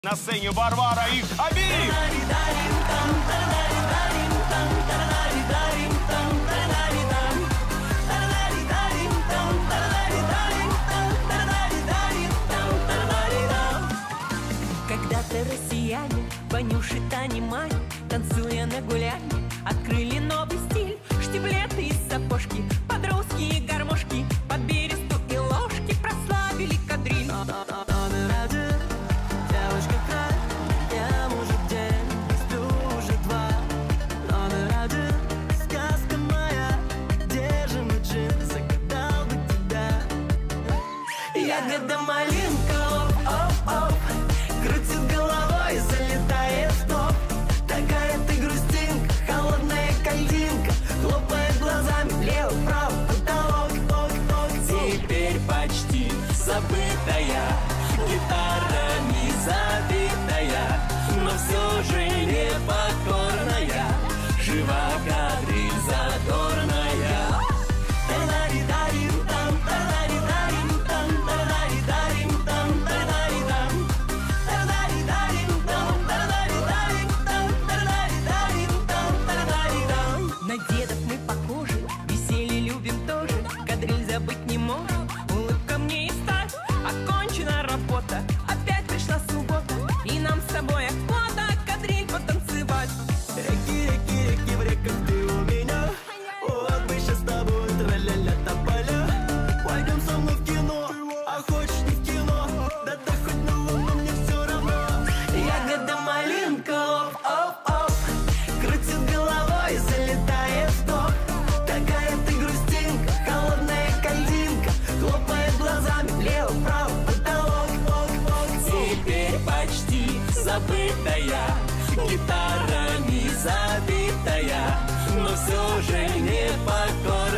На сцене Варвара и Хабиб. Когда-то россияне, Ванюши, Тани, Мани, танцуя на гуляне, открыли новый стиль. Штиблеты и сапожки, под русские гармошки, под бересту и ложки прославили кадриль. Девушка край, я мужик день, сплю уже два. Номер один, сказка моя, где же мой джин, загадал бы тебя. Ягода малинка, оп-оп-оп, крутит головой, залетает в топ. Такая ты грустинка, холодная картинка, хлопает глазами влево-вправо, потолок, ок-ок. Теперь почти забытая, гитарами забитая, но все же непокорная, жива кадриль задорная. На дедов мы похожи, веселье любим тоже, кадриль забыть не можем, улыбка мне и стать. Окончена работа, опять пришла суббота, и нам с собой охота кадриль потанцевать. Реки, реки, реки в реках, ты у меня, вот бы сейчас с тобой тра-ля-ля тополя. Пойдем со мной в кино, а хочешь не в кино, да ты хоть на луну, мне все равно. Ягода малинка, оп-оп-оп, крутит головой, залетает в топ. Такая ты грустинка, холодная картинка, хлопает глазами влево-вправо, потолок, ок-ок. Теперь почти забытая, гитарами забитая, но все же непокорная.